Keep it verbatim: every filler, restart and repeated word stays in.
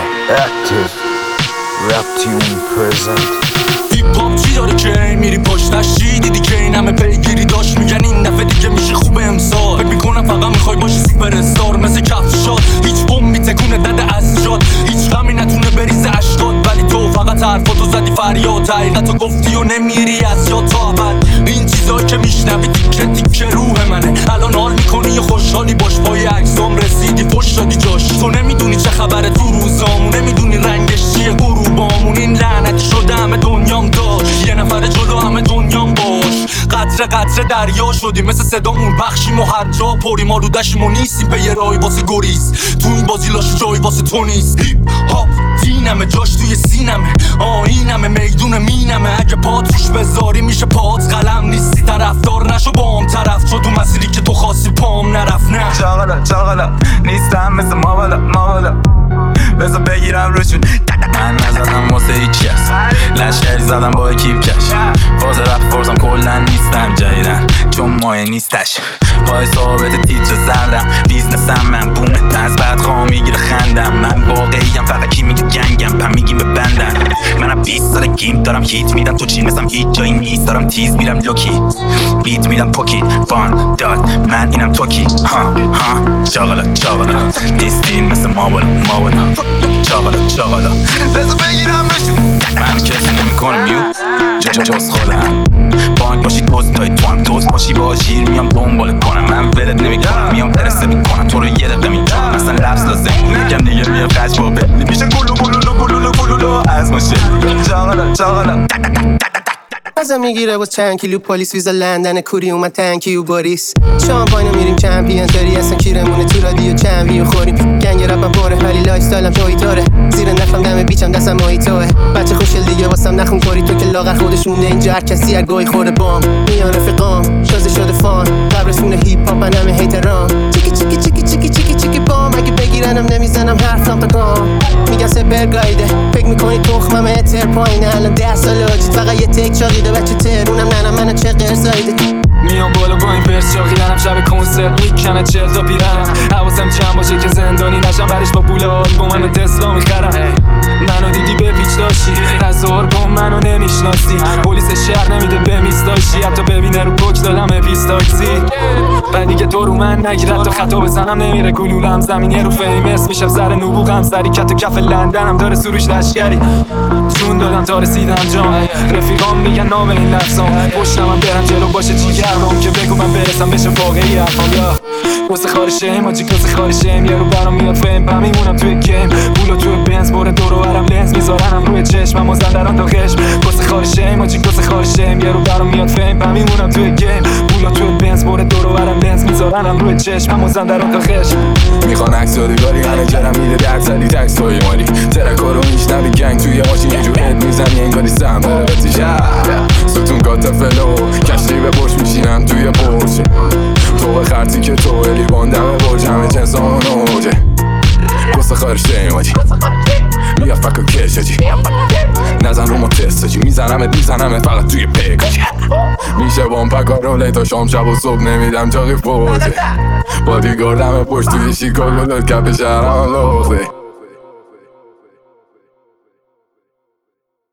Active Rap tune present. هیپ هاپ چی داره که میری پشتش چی دیدی که این همه پیگیری داشت میگن این دفعه دیگه میشه خوب امسال فکر میکنم فقط میخوای باشی سوپر استار مثل کفشات هیچ بوم میتکونه دده از جات هیچ غمی نتونه بریزه اشکات ولی تو فقط حرفاتو زدی فریاد حقیقتو گفتی و نمیری از جا تا ابد این چیزایی که میشنوی تیکه تیکه روح منه الان حال میکنی و خوشحالی باش پای عکسام رسیدی فش دادی جاش تو نمیدونی چه خبره تو روزامون نمیدونی رنگش چیه غروبامون این لعنتی شده همه دنیام داشت یه نفر جلو همه دنیام باش قطره قطره دریا شدیم مثل صدامون بخشیم و هر جا پریم ما رو دشیم و نیستیم به یه رای واسه گریز تو این بازی لاش جای واسه تو نیست هیپ هاپ دینمه جاش توی سینمه آینمه میدون مینمه اگه پات روش بذاری میشه پات قلم نیستی طرفدار نشو با هم طرف تو تو مسیری که تو خواستی پام نرفت نه چاقالا چاقالا نیستم مثل ما بالا ما بالا بذار بگیرم روشون من نزدم واسه هیچ کس لشکری زدم با اکیب کش فاز رفت فرزم کلن نیستم جایدن چون مایه نیستش پای ثابت تیتر زردم بیزنسم من بومت از بعد خواه میگیره خندم من واقعیم فقط کی میگه جنگم پم میگیم به بندم منم بیست سال گیم دارم هیت میدم تو چین مثلم هیچ جایی نیست دارم تیز میرم لوکی بیت میدم پوکی بان داد من اینم توکی ها ها چاقالا چاقالا نیستین مثل ما بالا ما بالا چاقالا چاقالا بذار بگیرم بشون من کسی نمیکنم میو جا جا جاز خالم بانک باشی دوست تای تو هم دوست باشی با شیر میام دنبال کنم من ولت نمیکنم میام پرسه میکنم تو رو یه دقیقه میکنم مثلا لفظ لازم یکم دیگه میام قج با بلی میشه گلو گلولو گلولو گلولو از ماشه چاقالا چاقالا ازم میگیره با چند کیلو پلیس ویزا لندن کوری اومد تنکیو باریس شامپاینو میریم چمپیون داری اصلا کیرمونه تو رادیو چند ویو خوریم گنگ رپم پره ولی لایف استایلم توی داره زیر نخم دم بیچم دستم مایتوه بچه خوشگل دیگه واسم نخون کاری تو که لاغر خودش مونده اینجا هر کسی هر گاهی خورده بام میان رفیقام تازه شده فان قبرسون هیپ هاپ من همه هیترام چیکی چیکی چیکی چیکی چیکی چیکی بام اگه بگیرنم نمیزنم حرفم تا کام میگن سپر گایده فکر میکنی تخمم اتر پایینه الان ده سال آجید فقط یه تک چاقیده بچه ترونم ننم منو چه قرصایده میام بالا با این ورس چاقیدنم شب کنسرت میکنه چل تا پیرنم حواسم جمع باشه که زندانی نشم برش با پول آلبومم تسلا میخرم منو دیدی به پیچ داشتی هزار با منو نمیشناسی پلیس شهر نمیده به میستاشی حتی ببینه رو پک دادم پیستاکسی بعد دیگه تو رو من نگیرد تا خطا بزنم نمیره گلولم زمینی رو فیمس میشم سر نبوغم سری کت و کف لندنم داره سروش لشکری جون دادم تا رسیدم جام رفیقام میگن نام این لفظام پشتم هم برم جلو باشه جیگرم که بگو من برسم بشه واقعی حرفام یا واسه خارشه ماجیک واسه خارشه یه رو برام میاد فهم پا میمونم توی گیم پولا توی بنز بره دور و برم لنز میذارنم روی چشمم و زندران تا خشم واسه خارشه ماجیک واسه خارشه یه رو برام میاد فهم پا میمونم توی گیم پولا توی بنز بره دور و برم لنز میذارنم روی چشمم و زندران تا خشم میخوان عکس یادگاری منیجرم میده درصدی تکس توی مالی ترکا رو میشنوی گنگ توی ماشین یه جور هد میزنی انگاری سم داره بهت شهر ستون کات فلو کشتی به برش میشینم توی برشه تو به خرطی که تو لیوان دم برج همه جنسان اوجه گسه خارشه ماجی میاد فکر کش جی نزن رو ما تست جی میزنم میزنم فقط توی پیکاجی میشه بام پکا روله تا شام شب و صبح نمیدم جاقی فوجه بادیگاردم پشت توی شیکاگو داد کپ شهرم لخته